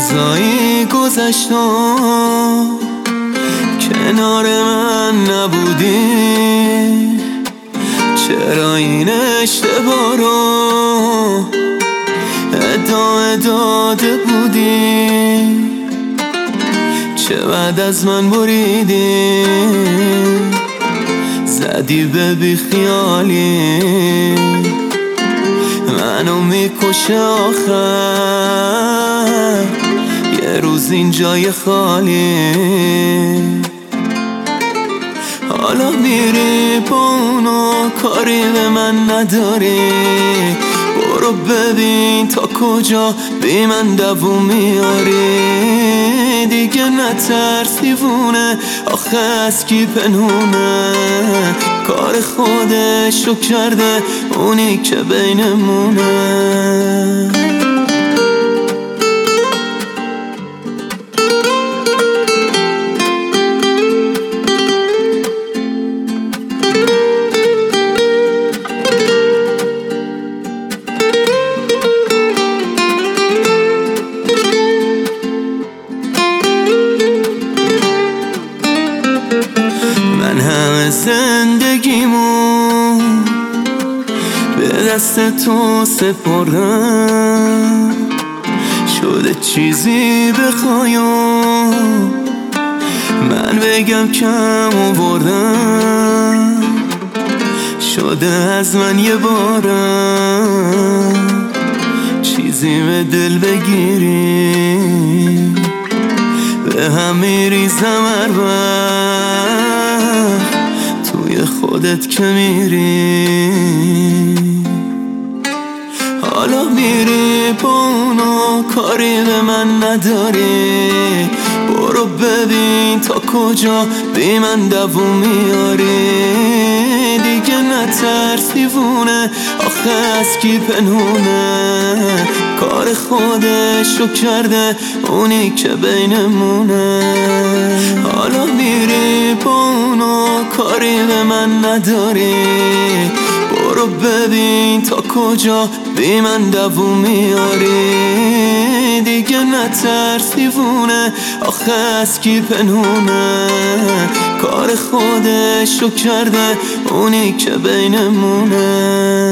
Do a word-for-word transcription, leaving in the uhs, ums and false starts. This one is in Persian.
روزایی گذشتم کنار من نبودی، چرا این اشتباه رو ادامه داده بودی؟ چه بعد از من بریدی زدی به بیخیالی، منو میکشه آخر یه روز این جای خالی. حالا میری با اونو کاری به من نداری، برو ببین تا کجا بی من دووم میاری. دیگه نترس دیوونه، آخه از کی پنهونه، کار خودشو کرده اونی که بینمونه. من همه زندگیمو به دست تو سپردم، شده چیزی بخوایم من بگم کم آوردم، شده از من یه بارم چیزی به دل بگیری، به هم میریزم هر وقت توی خودت که میری. حالا میری با اونو کاری به من نداری، برو ببین تا کجا بی من دووم میاری. دیگه نترس دیوونه، آخه از کی پنهونه، کار خودشو کرده اونی که بینمونه. حالا میری با اونو کاری به من نداری، برو ببین تا کجا بی من دووم میاری. دیگه نترس دیوونه، آخه از کی پنهونه، کار خودشو کرده اونی که بینمونه.